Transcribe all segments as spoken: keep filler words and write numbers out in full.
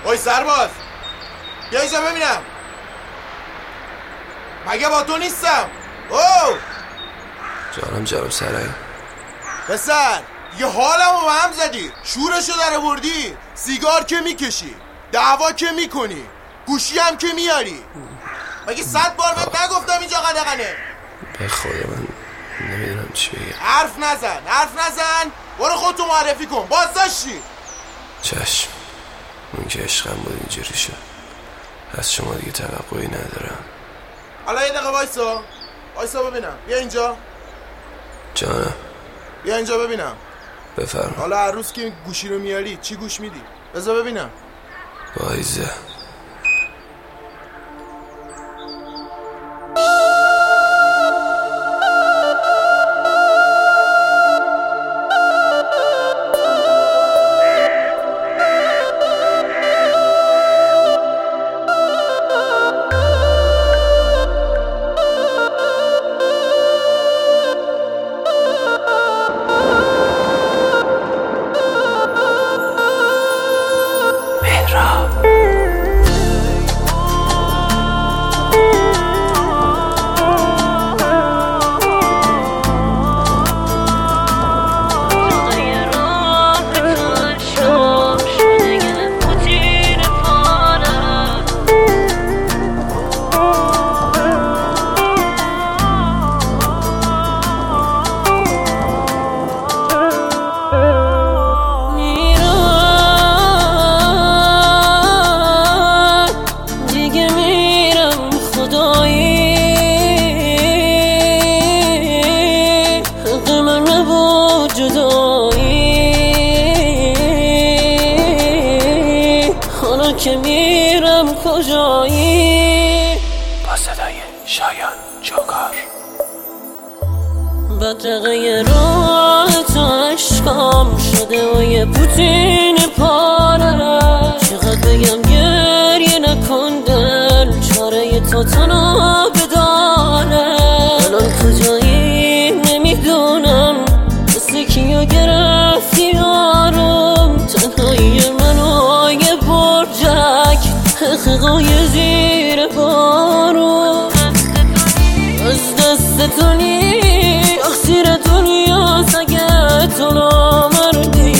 اوی سرباز بیا اینجا ببینم. مگه با تو نیستم؟ او جانم جناب سرایی. پسر یه حالمو به هم زدی، شورشو در آوردی، سیگار که میکشی، دعوا که میکنی، گوشی هم که میاری. مگه صد بار بهت نگفتم اینجا قدغنه؟ به خدا من نمیدونم چی بگم. حرف نزن حرف نزن برو خودتو معرفی کن. بازداشتی. چشم، اون که عشقم بود اینجوری شد. از شما دیگه توقعی ندارم. حالا یه دقیقه وایسا وایسا ببینم. بیا اینجا. جانم بیا اینجا ببینم. بفرم. حالا هر روز که گوشی رو میاری چی گوش میدی؟ بذار ببینم. وایزه. که میرم کجایی؟ با صدای شایان جوکار. بدرقه راه تو عشقام شده و یه پوتین پاره. چقدر بگم گریه نکن دل، چاره تو تنها بداره. الان کجایی نمیدونم، مثل کیو گرفتی یارم. تنهایی منو یه برجک، حقیقای زیر بارو. از دست تو نیست اخسیر دنیا، سگه تو نامردی.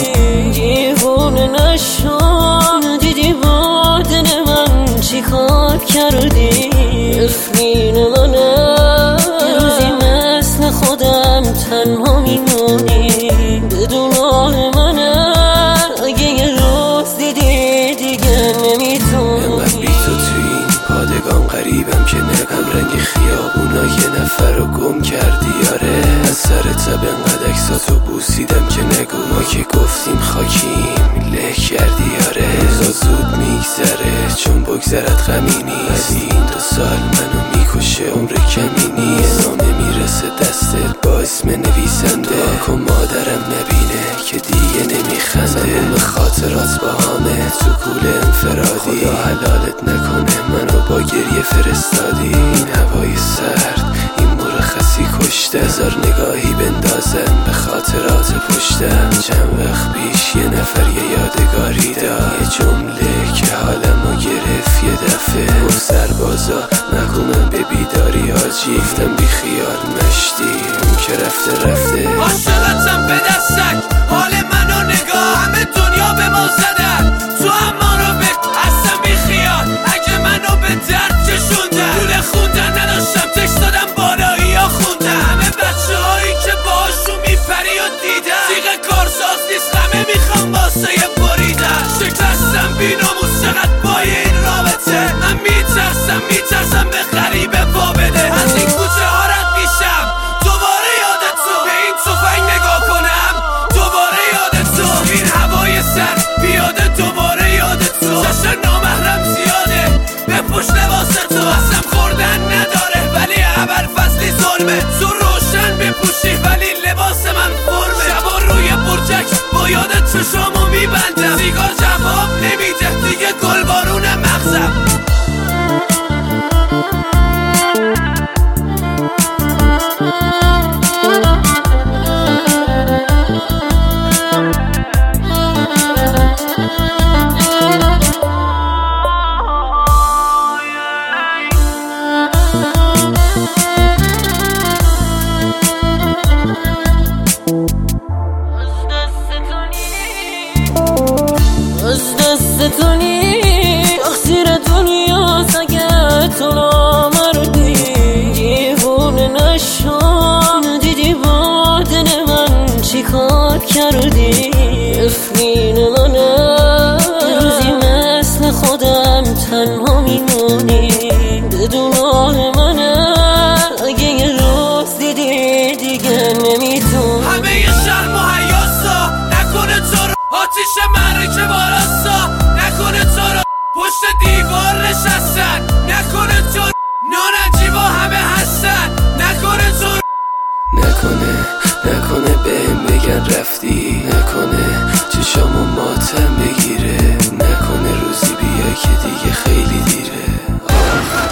دیوونه نشو، ندیدی با دل من چی کار کردی. افرین منه یه روزی مثل خودم تنها میمونی. بدون آه منه اگه یه روز دیدی دیگه نمیتونی. انقدر بی تو توی این پادگان غریبم که نگم رنگ خیابونا یه نفر رو گم کردی. آره از سر تب انقدر اکساتو بوسیدم که نگو ما که گفتیم خاکیم له کردی. آره روزا زود میگذره چون بگذرد غمی نیست. این دو سال منو میکشه عمر کمی نیست. نامه میرسه دستت با اسم نویسنده، کن مادرم نبینه که دیگه نمیخنده. تموم خاطرات با همه تو کول انفرادی. خدا حلالت نکنه منو با گریه فرستادی. این هوای سرد این مرخصی کشته، هزار نگاهی بندازم به خاطرات پشتم. چند وقت پیش یه نفر یه یادگاری داد، یه جمله که حالمو گرفت یه دفعه. گفت سربازا نگو به بیداری حاجی. گفتم بی خیال مشتی اون که رفته رفته. عاشقتم به دستک، حال منو نگاه، همه دنیا به ما زدن، تو هم ما رو به اصلا بی خیال. اگه منو به درد کشوندن، لوله خوندن نداشتم تکست دادم بالایی ها خوندن. همه بچه هایی که باشون میپری و دیدن، سیغه کارساز نیست همه میخوام واسه بریدن. شکستم بی نموز چقدر بای این رابطه. من میترسم میترسم به غریبه پا بده. از این کوچه ها رد میشم دوباره یاد تو، به این توفنگ نگاه کنم دوباره یاد تو. این هوای سر بیاده دوباره یاد تو. چشم نامحرم زیاده به پشت لباس تو. اصلا خوردن نداره ولی ابر فصلی ظلمه. تو روشن بپوشی ولی لباس من فرمه. شبا روی برجک با یاد چشامو میبندم. سیگار جواب نمیده دیگه گل بارون مغزم. ستونی تقصیر دنیاست اگه تو نامردی دیوونه نشو دیدی با دل من چی کار کردی افرین منه روزی مثل خودم تنها میمونی بدون آه منه اگه یه روز دیدی دیگه نمیتون همه یه شرم و حیاسا نکنه تو رو آتیش مرکه باراسا نکنه تو رو پشت دیوار نشستن نکنه تو رو نانجیبا همه هستن نکنه تو رو نکنه نکنه بهم بگن رفتی نکنه چشامو ماتم بگیره نکنه روزی بیا که دیگه خیلی دیره آخ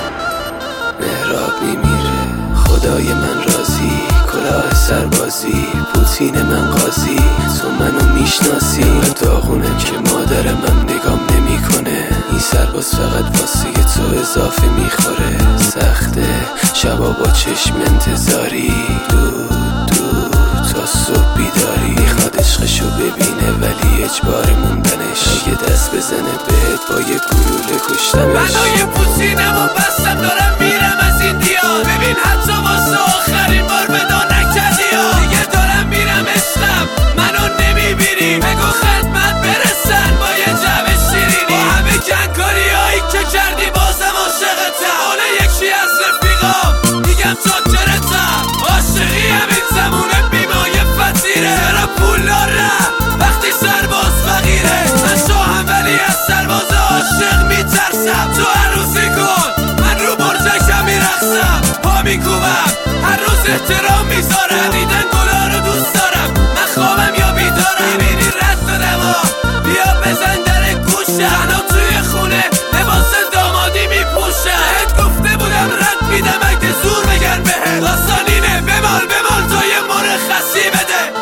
مهراب میمیره خدای من راضی کلاه سربازی پوتین من قاضی تو منو میشناسی داغونم که مادر من نگام نمیکنه این سرباز فقط واسه تو اضافه میخوره سخته شبا با چشم انتظاری دو دو تا صبح بیداری میخواد عشقشو ببینه ولی اجبار موندنش اگه دست بزنه بهت با یه گلوله کشتمش منو یه پوتینم و بستم دارم میرم از این دیار ببین حتی واسه آخرین بار ودا نکردی ها دیگه دارم میرم عشقم منو نمیبینی بگو خدمت برسن با یه جمع شیرینی با همه کنکاری هایی که کردی بازم عاشقتم اون یکی از رفیقام میگم چاکرتم عاشقی همین زمونه بیمایه فتیره چرا پول دارم وقتی سرباز فقیره من شاهم ولی از سرباز عاشق میترسم تو هر روزی کن من رو برجکم میرخصم پا میکوبم هر روز احترام میذارم دیدن گلا رو دوست دارم من خوابم یا بیدارم بینی رد دادم ها بیا بزن در گوشه تنها توی خونه لباس دامادی میپوشم بهت گفته بودم رد میدم اگه زور بگن بهت داستانینه بمال بمال تا یه مرخصی بده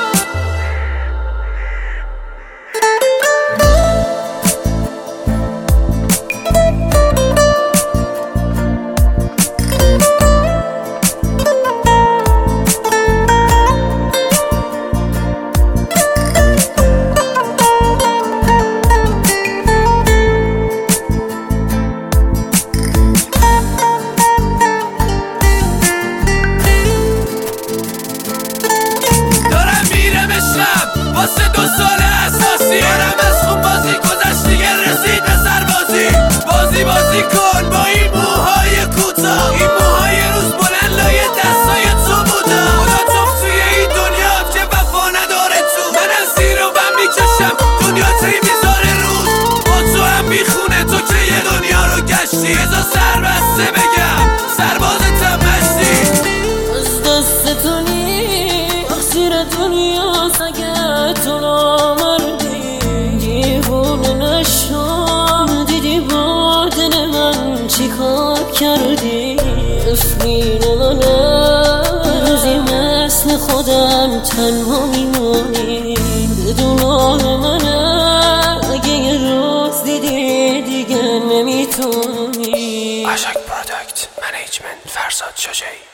واسه دو سال اساسی دارم از خون بازی گذشت دیگه رسید به سربازی بازی بازی کن با این موهای کوتاه این موهای روز بلند لایه دستای تو بودم خدا توف توی این دنیا که وفا نداره تو من از زیر و بم میکشم دنیا تی میذاره روز با تو هم میخونه تو که یه دنیا رو گشتی ازا سر بسته بگم سربازتم مشتی از دستتونی تقصیر دنیاست اگه تو نامردی دیوونه نشو دیدی با دل من چی کار کردی افرین منه روزی مثل خودم تنها میمونی بدون آه منه اگه یه روز دیدی دیگه نمیتونی اشک پروداکت منیجمنت فرزاد شجاعی